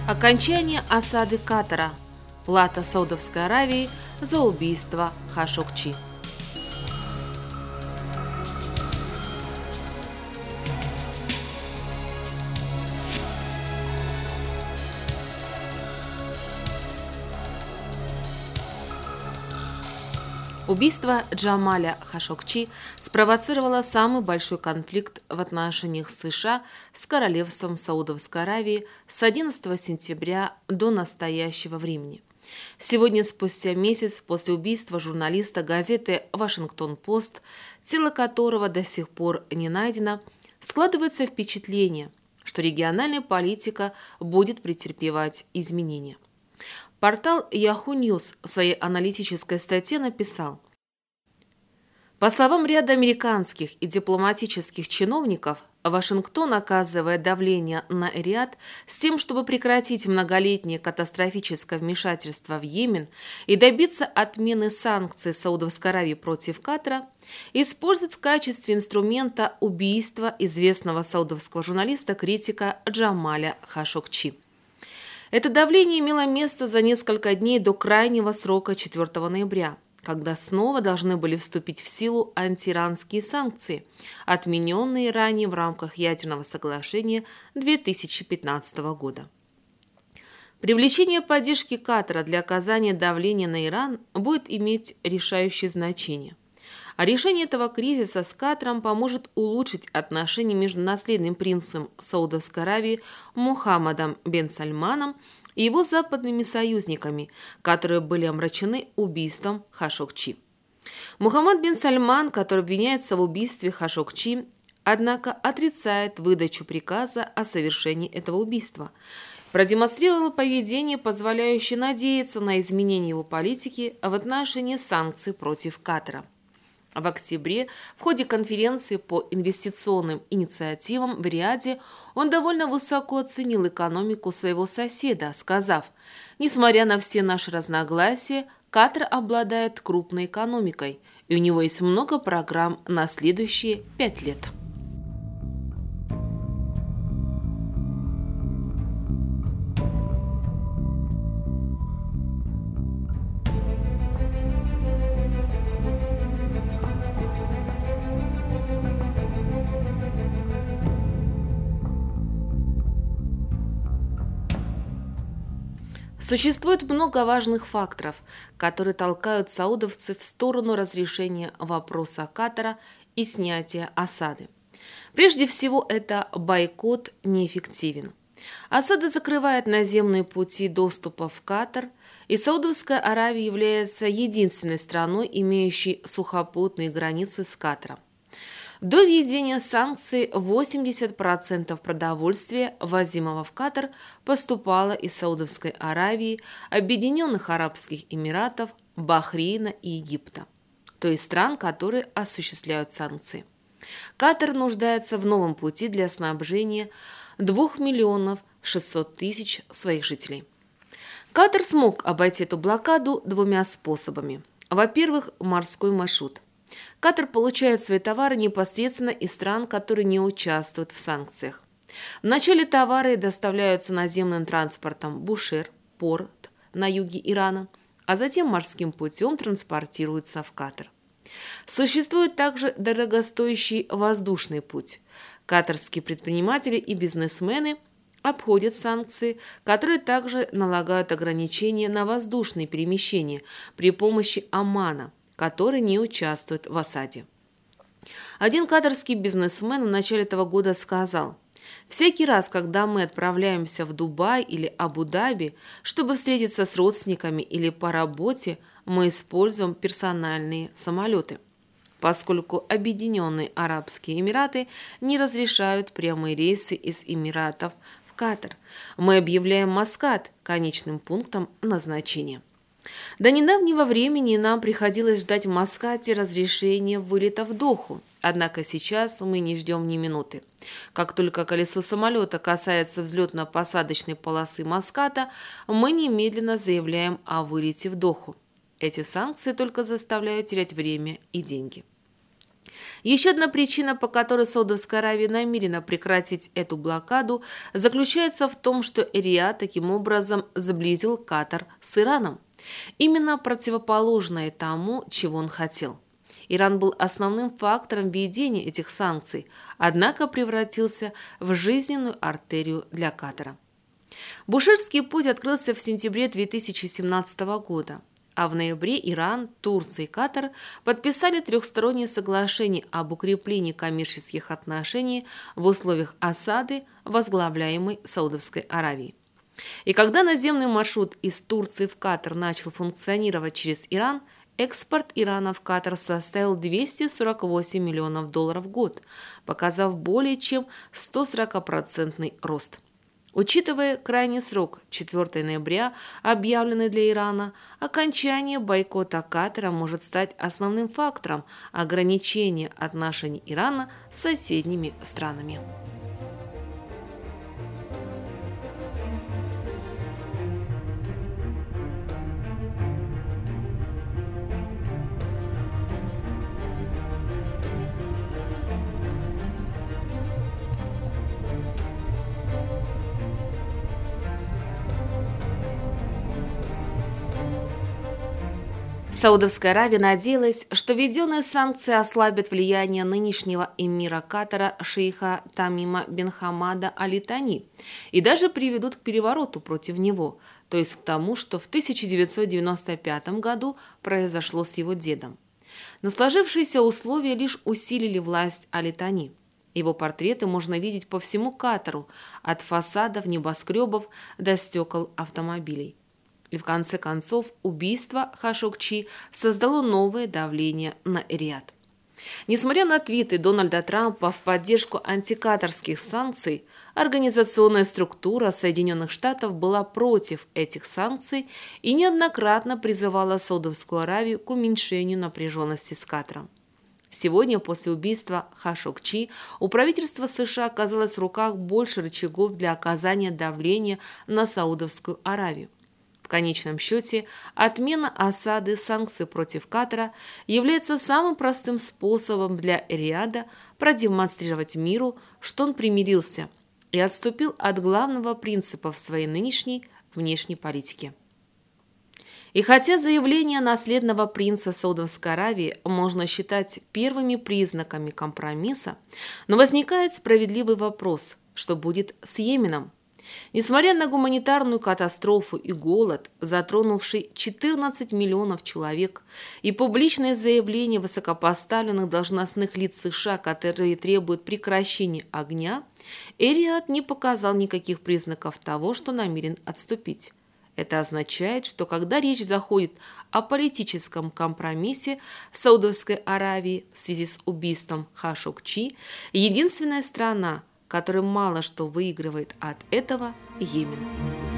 Окончание осады Катара. Плата Саудовской Аравии за убийство Хашогчи. Убийство Джамаля Хашогчи спровоцировало самый большой конфликт в отношениях США с королевством Саудовской Аравии с 11 сентября до настоящего времени. Сегодня, спустя месяц после убийства журналиста газеты «Вашингтон-Пост», тело которого до сих пор не найдено, складывается впечатление, что региональная политика будет претерпевать изменения. Портал Yahoo News в своей аналитической статье написал: по словам ряда американских и дипломатических чиновников, Вашингтон оказывает давление на Риад с тем, чтобы прекратить многолетнее катастрофическое вмешательство в Йемен и добиться отмены санкций Саудовской Аравии против Катара, использует в качестве инструмента убийство известного саудовского журналиста-критика Джамаля Хашогчи. Это давление имело место за несколько дней до крайнего срока 4 ноября, когда снова должны были вступить в силу антииранские санкции, отмененные ранее в рамках ядерного соглашения 2015 года. Привлечение поддержки Катара для оказания давления на Иран будет иметь решающее значение. А решение этого кризиса с Катаром поможет улучшить отношения между наследным принцем Саудовской Аравии Мухаммадом бен Сальманом и его западными союзниками, которые были омрачены убийством Хашогчи. Мухаммад бен Сальман, который обвиняется в убийстве Хашогчи, однако отрицает выдачу приказа о совершении этого убийства, продемонстрировал поведение, позволяющее надеяться на изменение его политики в отношении санкций против Катара. В октябре в ходе конференции по инвестиционным инициативам в Риаде он довольно высоко оценил экономику своего соседа, сказав: «Несмотря на все наши разногласия, Катар обладает крупной экономикой, и у него есть много программ на следующие 5 лет». Существует много важных факторов, которые толкают саудовцев в сторону разрешения вопроса Катара и снятия осады. Прежде всего, это бойкот неэффективен. Осада закрывает наземные пути доступа в Катар, и Саудовская Аравия является единственной страной, имеющей сухопутные границы с Катаром. До введения санкций 80% продовольствия, ввозимого в Катар, поступало из Саудовской Аравии, Объединенных Арабских Эмиратов, Бахрейна и Египта, то есть стран, которые осуществляют санкции. Катар нуждается в новом пути для снабжения 2 600 000 своих жителей. Катар смог обойти эту блокаду двумя способами. Во-первых, морской маршрут. Катар получает свои товары непосредственно из стран, которые не участвуют в санкциях. Вначале товары доставляются наземным транспортом в Бушер, порт на юге Ирана, а затем морским путем транспортируются в Катар. Существует также дорогостоящий воздушный путь. Катарские предприниматели и бизнесмены обходят санкции, которые также налагают ограничения на воздушные перемещения при помощи Омана, который не участвует в осаде. Один катарский бизнесмен в начале этого года сказал: «Всякий раз, когда мы отправляемся в Дубай или Абу-Даби, чтобы встретиться с родственниками или по работе, мы используем персональные самолеты, поскольку Объединенные Арабские Эмираты не разрешают прямые рейсы из Эмиратов в Катар. Мы объявляем Маскат конечным пунктом назначения». До недавнего времени нам приходилось ждать в Маскате разрешения вылета в Доху, однако сейчас мы не ждем ни минуты. Как только колесо самолета касается взлетно-посадочной полосы Маската, мы немедленно заявляем о вылете в Доху. Эти санкции только заставляют терять время и деньги. Еще одна причина, по которой Саудовская Аравия намерена прекратить эту блокаду, заключается в том, что Риад таким образом сблизил Катар с Ираном. Именно противоположное тому, чего он хотел. Иран был основным фактором введения этих санкций, однако превратился в жизненную артерию для Катара. Буширский путь открылся в сентябре 2017 года, а в ноябре Иран, Турция и Катар подписали трехстороннее соглашение об укреплении коммерческих отношений в условиях осады, возглавляемой Саудовской Аравией. И когда наземный маршрут из Турции в Катар начал функционировать через Иран, экспорт Ирана в Катар составил 248 миллионов долларов в год, показав более чем 140% рост. Учитывая крайний срок 4 ноября, объявленный для Ирана, окончание бойкота Катара может стать основным фактором ограничения отношений Ирана с соседними странами. Саудовская Аравия надеялась, что введенные санкции ослабят влияние нынешнего эмира Катара шейха Тамима бен Хамада Аль Тани и даже приведут к перевороту против него, то есть к тому, что в 1995 году произошло с его дедом. Но сложившиеся условия лишь усилили власть Аль Тани. Его портреты можно видеть по всему Катару, от фасадов небоскребов до стекол автомобилей. И в конце концов убийство Хашогчи создало новое давление на Риад. Несмотря на твиты Дональда Трампа в поддержку антикатарских санкций, организационная структура Соединенных Штатов была против этих санкций и неоднократно призывала Саудовскую Аравию к уменьшению напряженности с Катаром. Сегодня, после убийства Хашогчи, у правительства США оказалось в руках больше рычагов для оказания давления на Саудовскую Аравию. В конечном счете, отмена осады санкций против Катара является самым простым способом для Риада продемонстрировать миру, что он примирился и отступил от главного принципа в своей нынешней внешней политике. И хотя заявление наследного принца Саудовской Аравии можно считать первыми признаками компромисса, но возникает справедливый вопрос, что будет с Йеменом. Несмотря на гуманитарную катастрофу и голод, затронувший 14 миллионов человек, и публичные заявления высокопоставленных должностных лиц США, которые требуют прекращения огня, Риад не показал никаких признаков того, что намерен отступить. Это означает, что когда речь заходит о политическом компромиссе Саудовской Аравии в связи с убийством Хашогчи, единственная страна, который мало что выигрывает от этого, Йемен.